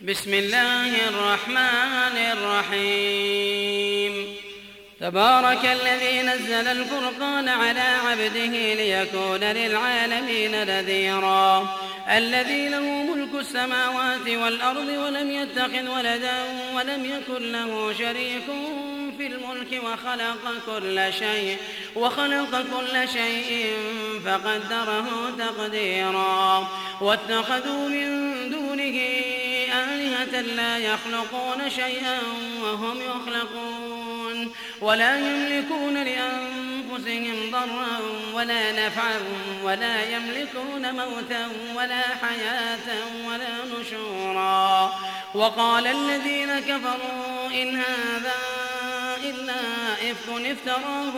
بسم الله الرحمن الرحيم. تبارك الذي نزل الفرقان على عبده ليكون للعالمين نذيرا. الذي له ملك السماوات والأرض ولم يتخذ ولدا ولم يكن له شريك في الملك وخلق كل شيء فقدره تقديرا. واتخذوا من دونه آلهة لا يخلقون شيئا وهم يخلقون ولا يملكون لأنفسهم ضرا ولا نفعا ولا يملكون موتا ولا حياة ولا نشورا. وقال الذين كفروا إن هذا إلا إفك افتراه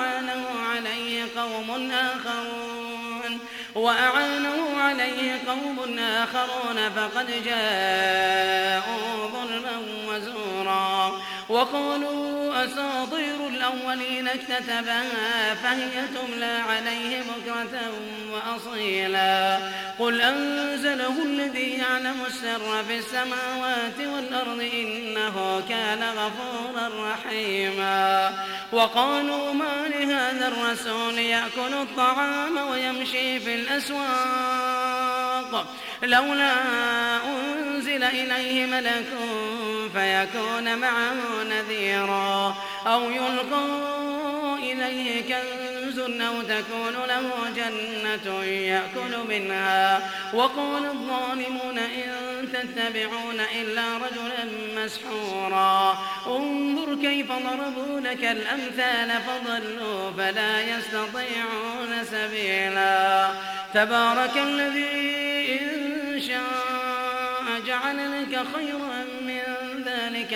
وأعانه عليه قوم آخرون فقد جاءوا ظلما وزورا. وقالوا أساطير الأولين اكتتبها فهي تملى عليه بكرة وأصيلا. قل أنزله الذي يعلم السر في السماوات والأرض إنه كان غفورا رحيما. وقالوا ما لهذا الرسول يأكل الطعام ويمشي في الأسواق لولا أنزل إليه ملك فيكون معه نذيرا أو يلقى إليه كنز أو تكون له جنة يأكل منها. وقال الظالمون إن تتبعون إلا رجلا مسحورا. انظر كيف ضربوا لك الأمثال فضلوا فلا يستطيعون سبيلا. تبارك الذي إن شاء جعل لك خيرا من ذلك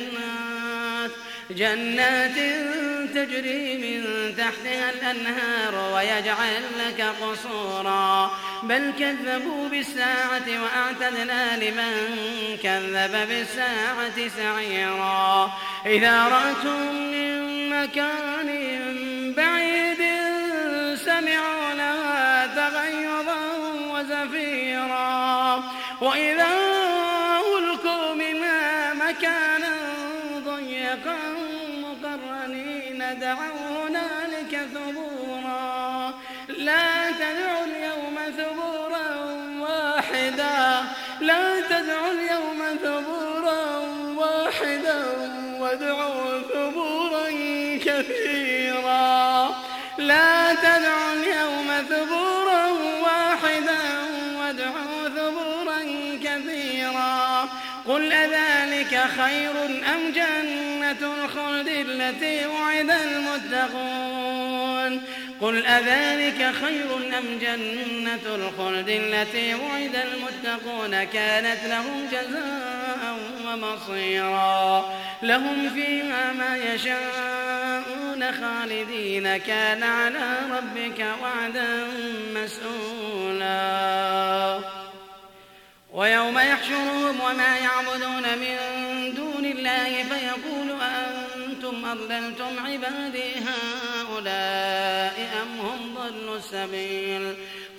جنات تجري من تحتها الأنهار ويجعل لك قصورا. بل كذبوا بالساعة وأعتدنا لمن كذب بالساعة سعيرا. إذا رأتهم من مكان بعيد سمعوا لها تغيظا وزفيرا. وإذا ألقوا منها مكانا ضيقا مقرنين دعوا هنالك ثبورا. لا تدعوا اليوم ثبورا واحدا وادعوا ثبورا كثيرا. لا تدعوا اليوم ثبورا واحدا وادعوا ثبورا كثيرا. قل أذلك خير أم جنة الخلد التي وعد المتقون قل أذلك خير أم جنة الخلد التي وعد المتقون كانت لهم جزاء ومصيرا. لهم فيها ما يشاءون خالدين كان على ربك وعدا مسئولا. ويوم يحشرهم وما يعبدون من دون الله فيقول أأنتم أضللتم عبادي هؤلاء أم هم ضلوا السبيل.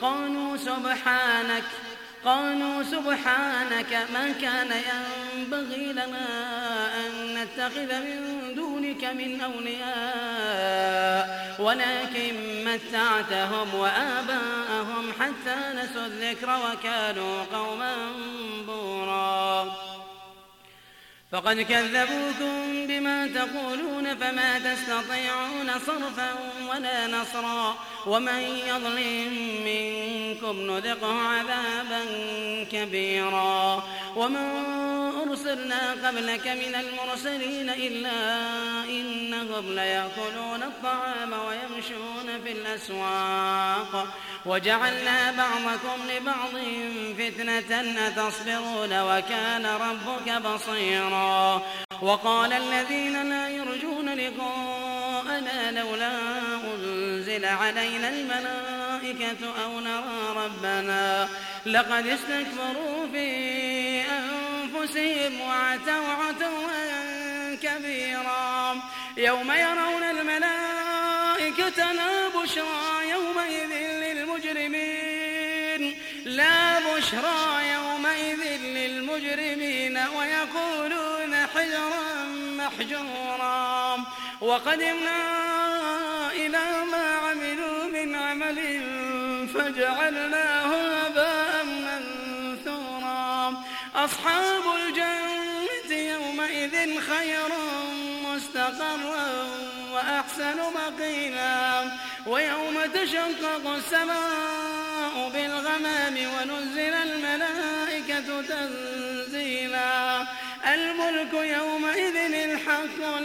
قالوا سبحانك ما كان ينبغي لنا أن نتخذ من دونك من أولياء ولكن متعتهم وآباءهم حتى نسوا الذكر وكانوا قوما بورا. فقد كذبوكم بما تقولون فما تستطيعون صرفا ولا نصرا. ومن يظلم منكم نذقه عذابا كبيرا. وما أرسلنا قبلك من المرسلين إلا إنهم ليأكلون الطعام ويمشون في الأسواق وجعلنا بعضكم لبعض فتنة أتصبرون وكان ربك بصيرا. وقال الذين لا يرجون لقاءنا لولا أنزل علينا الملائكة أو نرى ربنا لقد استكبروا في أنفسهم وعتوا عتوا كبيرا. يوم يرون الملائكة لا بشرى يومئذ للمجرمين للمجرمين ويقولون حجرا محجورا وقدمنا إلى ما عملوا من عمل فجعلناه هباء منثورا أصحاب الجنة يومئذ خير مستقرا وأحسن مقيلا ويوم تشقق السماء بالغمام ونزل الملائكة تنزيلا الملك يومئذ الحق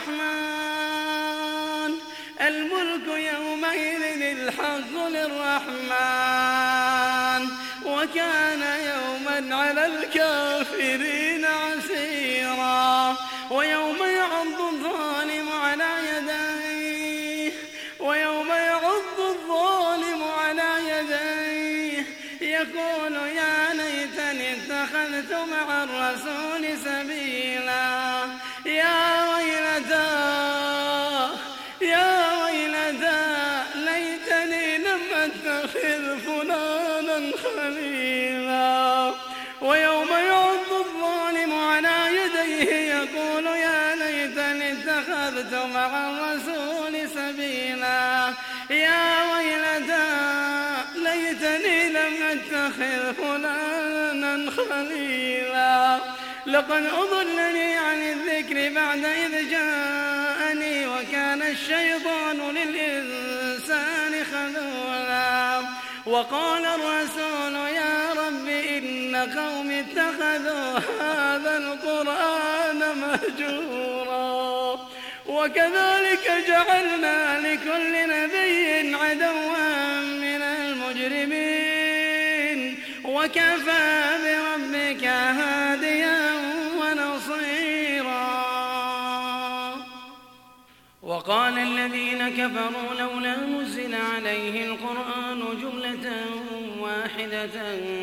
للرحمن وكان يوما على الكافرين عسيرا ويوم يعض الظالم على يديه يقول يا ليتني اتخذت مع الرسول سبيلا يا ويلتى ليتني لم أتخذ فلانا خليلا ويوم يعض الظالم على يديه يقول يا ليتني اتخذت مع الرسول سبيلا يا ويلتى ليتني لم أتخذ فلانا خليلا لقد أضلني عن الذكر بعد إذ جاءني وكان الشيطان للإنسان خذولا وقال الرسول يا رب إن قوم اتخذوا هذا القرآن مهجورا وكذلك جعلنا لكل نبي عدوا من المجرمين وكفى بربك هاديا ونصيرا وقال الذين كفروا لولا نزل عليه القرآن جملة واحدة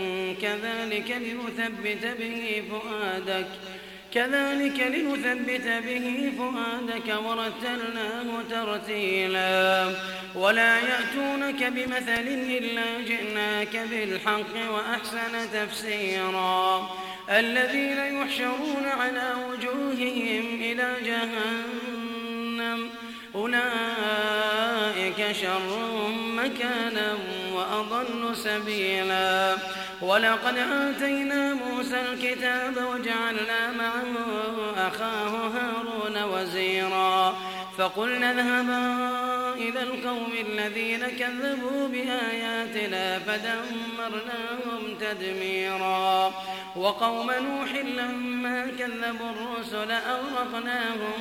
كذلك لنثبت به فؤادك ورتلناه ترتيلا ولا يأتونك بمثل إلا جئناك بالحق وأحسن تفسيرا الذين يحشرون على وجوههم إلى جهنم أولئك شر مكانا وأضل سبيلا ولقد آتينا موسى الكتاب وجعلنا معه أخاه هارون وزيرا فقلنا اذهبا إلى القوم الذين كذبوا بآياتنا فدمرناهم تدميرا وقوم نوح لما كذبوا الرسل أغرقناهم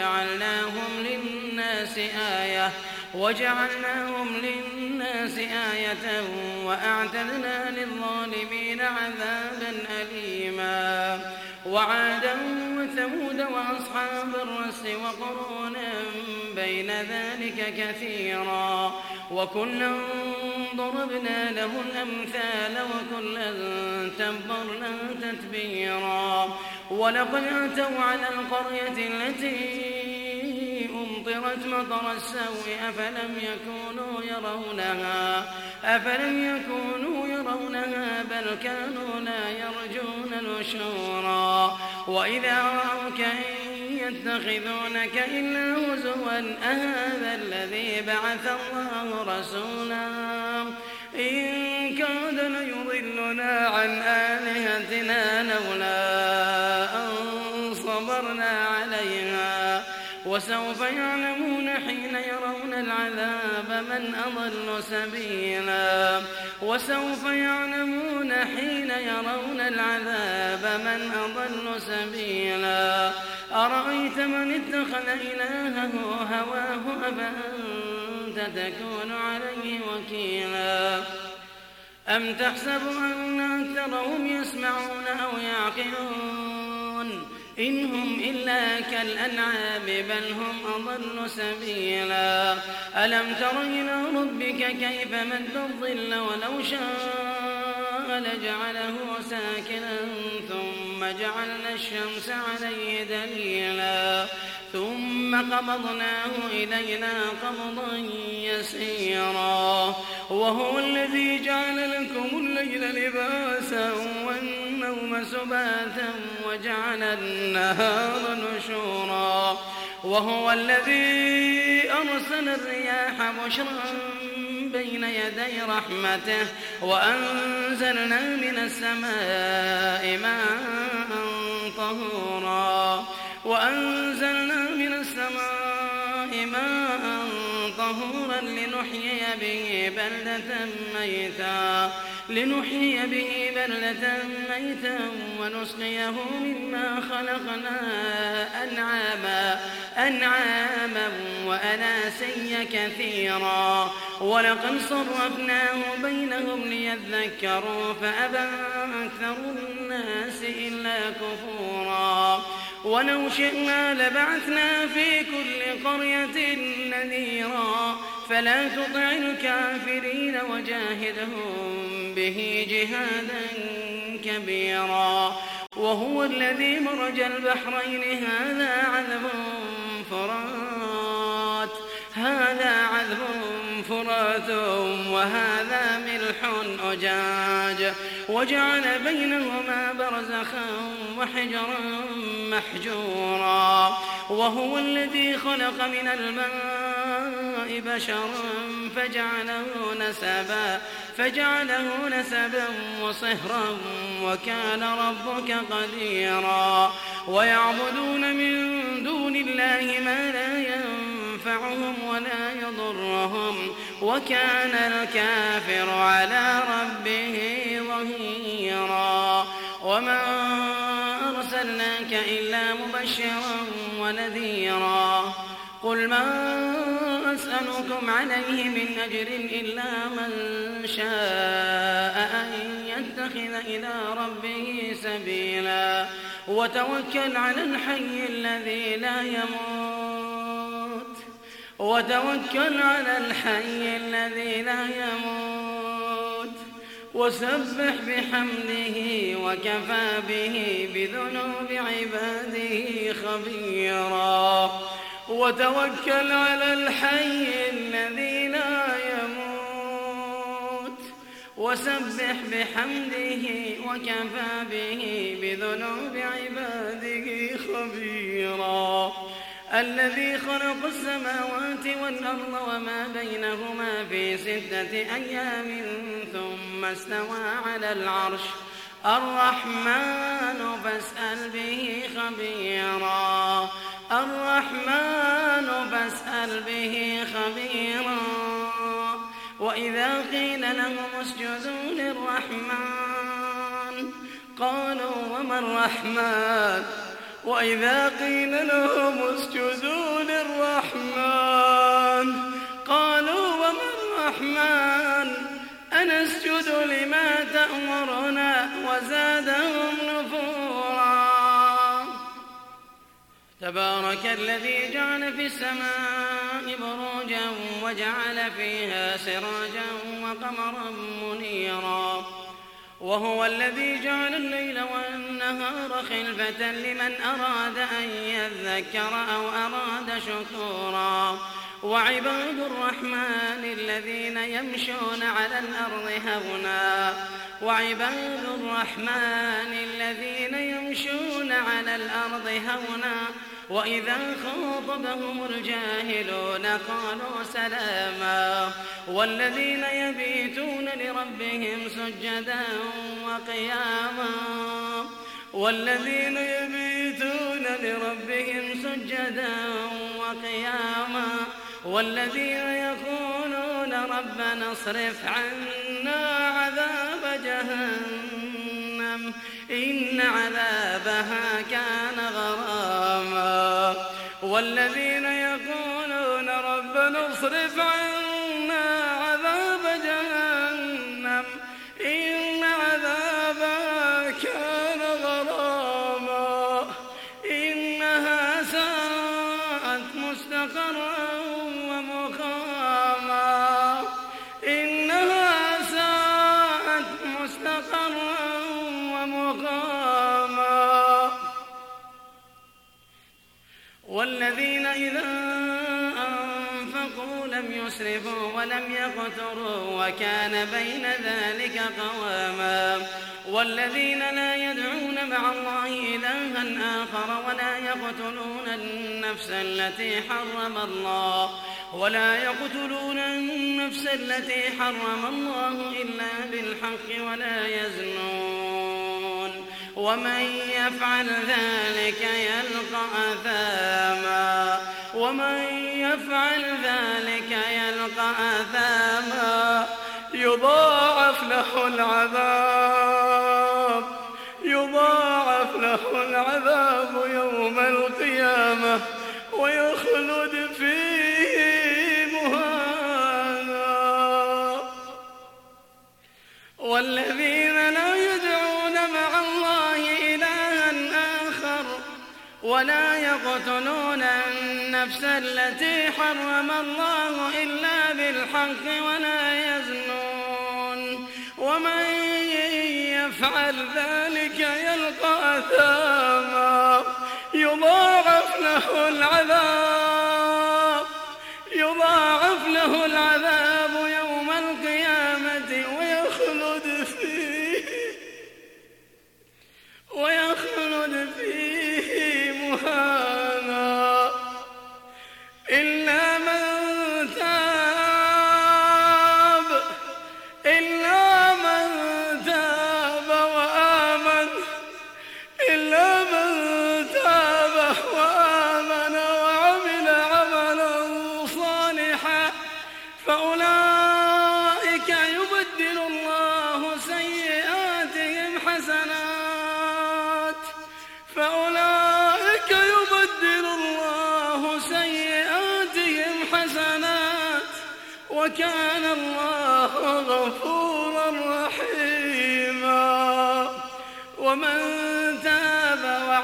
وجعلناهم للناس آية وأعتدنا للظالمين عذابا أليما وعادا وثمود وأصحاب الرس وقرونا بين ذلك كثيرا وكلا ضربنا له الأمثال وكلا تبرنا تتبيرا ولقد أتوا على القرية التي أمطرت مطر السوء أفلم يكونوا يرونها بل كانوا لا يرجون نشورا وإذا رأوك إن يتخذونك إلا هزوا أهذا الذي بعث الله رسولا إن كاد ليضلنا عن آلهتنا لولا أن صبرنا عليها وسوف يعلمون حين يرون العذاب من أضل سبيلا أرأيت من اتخذ إلهه هواه أفأنت تكون عليه وكيلا أم تحسب أن أكثرهم يسمعون أو يعقلون إن هم إلا كالأنعام بل هم أضل سبيلا ألم تر إلى ربك كيف مد الظل ولو شاء القمر لجعله ساكنا ثم جعلنا الشمس عليه دليلا ثم قبضناه إلينا قبضا يسيرا وهو الذي جعل لكم الليل لباسا والنوم سباتا وجعل النهار نشورا وهو الذي أرسل الرياح بشرا بين يدي رحمته وأنزلنا من السماء ماء طهورا لنحيي به بلدة ميتا ونسقيه مما خلقنا أنعاما وأناسيا كثيرا ولقد صرفناه بينهم ليذكروا فأبى أكثر الناس إلا كفورا ولو شئنا لبعثنا في كل قرية نذيرا فلا تطع الكافرين وجاهدهم به جهادا كبيرا وهو الذي مرج البحرين هذا عذب فرات وهذا ملح أجاج وجعل بينهما برزخا وحجرا محجورا وهو الذي خلق من الماء بشرا فجعله نسبا وصهرا وكان ربك قديرا ويعبدون من دون الله ما لا ينفعهم ولا يضرهم وكان الكافر على ربه ظهيرا وما أرسلناك إلا مبشرا ونذيرا قل ما أسألكم عليه من أجر إلا من شاء أن يتخذ إلى ربه سبيلا وتوكل على الحي الذي لا يموت وسبح بحمده وكفى به بذنوب عباده خبيرا وتوكل على الحي الذي لا يموت وسبح بحمده وكفى به بذنوب عباده خبيرا الذي خلق السماوات والأرض وما بينهما في 6 أيام ثم استوى على العرش الرحمن فاسأل به خبيرا وإذا قيل لهم اسجدوا للرحمن قالوا وما الرحمن أنسجد لما تأمرنا وزادهم نفورا تبارك الذي جعل في السماء بروجا وجعل فيها سراجا وقمرا منيرا وهو الذي جعل الليل والنهار خلفة لمن أراد أن يذكر أو أراد شكورا وعباد الرحمن الذين يمشون على الأرض هونا وإذا خاطبهم الجاهلون قالوا سلاما والذين يبيتون لربهم سجدا وقياما والذين يقولون ربنا اصرف عنا عذاب جهنم إن عذابها كان غراما والذين يقولون ربنا اصرف عنا عذاب جهنم إن عذابها كان غراما إنها ساءت مستقرا ومقاما والذين إذا أنفقوا لم يسرفوا ولم يقتروا وكان بين ذلك قواما والذين لا يدعون مع الله إلها آخر ولا يقتلون النفس التي حرم الله إلا بالحق ولا يزنون ومن يفعل ذلك يلقى أثاما يضاعف له العذاب يوم القيامة ويخلد فيه مهانا والذين لا يدعون مع الله إلها آخر ولا يقتلون النفس التي حرم الله إلا بالحق ولا يزنون ومن يفعل ذلك يلقى أثاما يضاعف له العذاب يوم القيامة ويخلد فيه مهانا إلا من تاب وآمن وعمل عملا صالحا فأولئك يبدل الله سيئاتهم حسنات وكان الله غفورا رحيما ومن تاب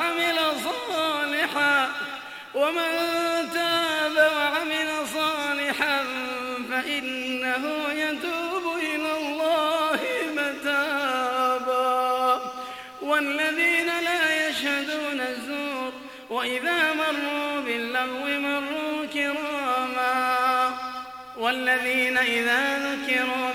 وعمل صالحا فإنه يتوب إلى الله متابا والذين لا يشهدون الزور وإذا مروا باللغو مروا كراما والذين إذا ذكروا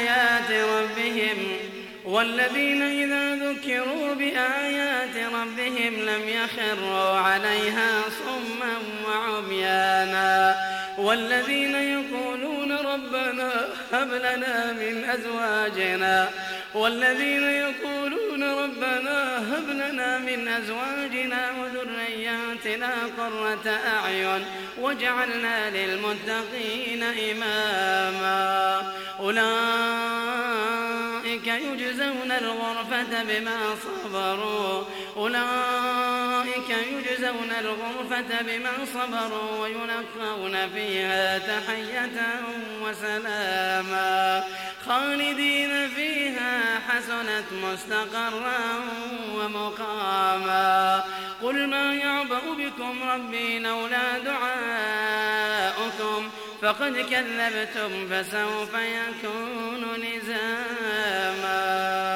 بآيات ربهم لم يخروا عليها صما وعميانا والذين يقولون ربنا هب لنا من أزواجنا وذرياتنا قرة أعين واجعلنا للمتقين إماما أولئك يجزون الغرفة بما صبروا ويلقون فيها تحية وسلاما خالدين فيها حسنت مستقرا ومقاما قل ما يعبأ بكم ربي لولا دعاؤكم فقد كذبتم فسوف يكون لزاما